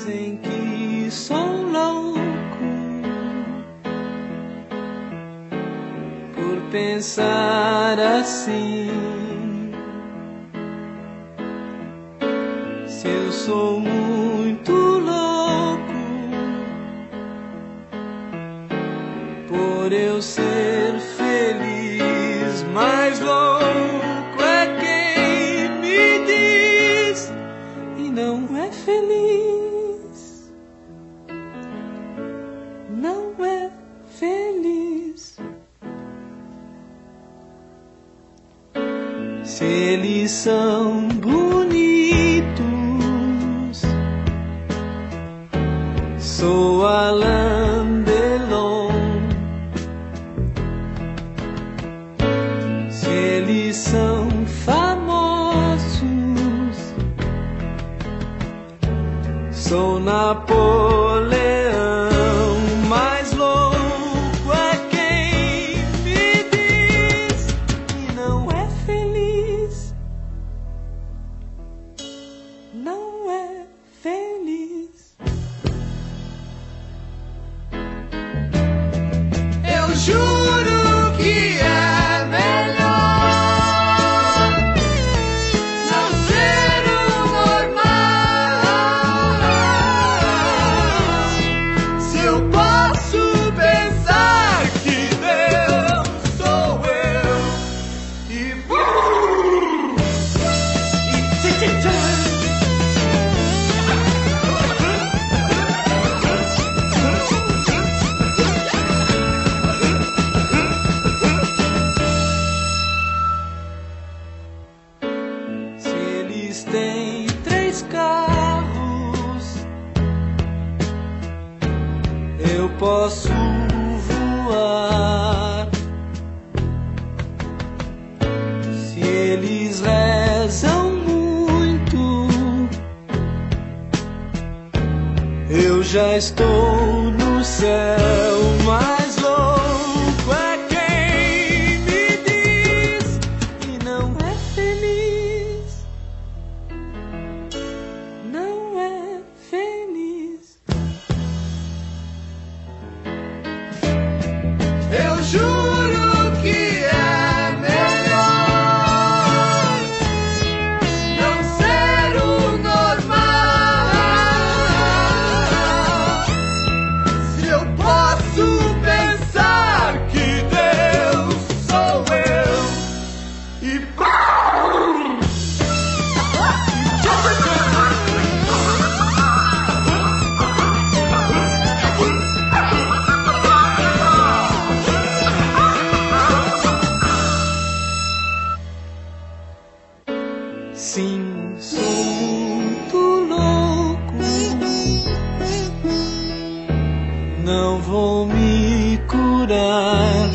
dizem que sou louco por pensar assim. Se eu sou muito louco por eu ser feliz, mais louco é quem me diz e não é feliz, não é feliz. Se eles são bonitos, sou Alain Delon. Se eles são famosos, sou Napoleão. Mais louco é quem me diz que não é feliz, não é feliz. Eu juro que é melhor não ser o normal. Se eu posso pensar que Deus sou eu e se eles têm 3 carros, eu posso voar. Se eles rezam muito, eu já estou no céu. Mais louco é quem me diz e não é feliz, não é feliz. Eu juro que é melhor não ser o normal. Se eu posso pensar que Deus sou eu e sim, sou muito louco, não vou me curar.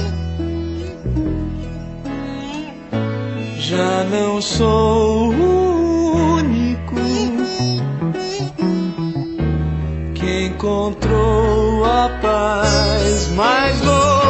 Já não sou o único que encontrou a paz. Mais louco